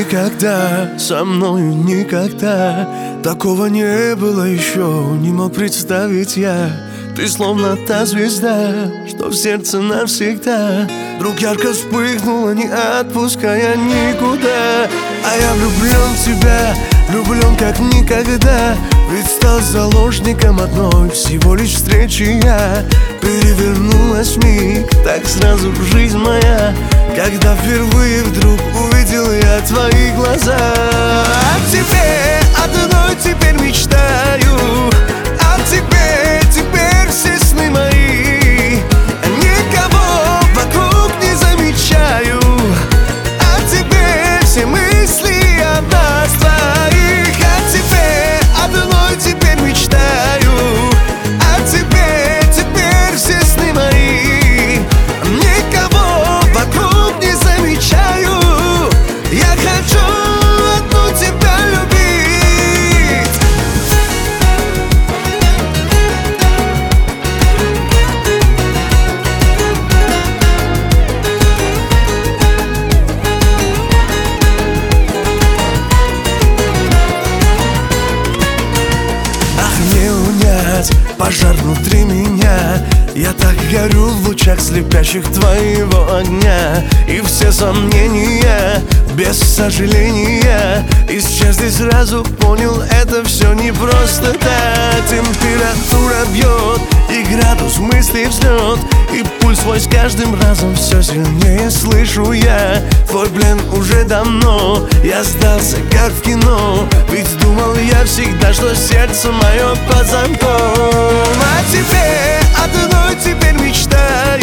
никогда, со мною никогда такого не было еще, не мог представить я. Ты словно та звезда, что в сердце навсегда вдруг ярко вспыхнула, не отпуская никуда. А я влюблен в тебя, влюблен как никогда, ведь стал заложником одной всего лишь встречи я. Перевернулась миг, так сразу жизнь моя, когда впервые вдруг увидел я твои глаза. О тебе одной теперь мечтаю, о тебе теперь все сны мои. Никого вокруг не замечаю, о тебе все мысли о нас твоих. О тебе одной теперь мечтаю, о тебе теперь все сны мои. Никого вокруг не замечаю, я хочу одну тебя любить. Пожар внутри меня, я так горю в лучах слепящих твоего огня. И все сомнения, без сожаления, исчезли сразу, понял, это все не просто так. Температура бьет, и градус мыслей взлет, и пульс свой с каждым разом все сильнее слышу я. Твой плен уже давно, я сдался как в кино, ведь думал я всегда, что сердце мое под замком. О тебе одной теперь мечтаю,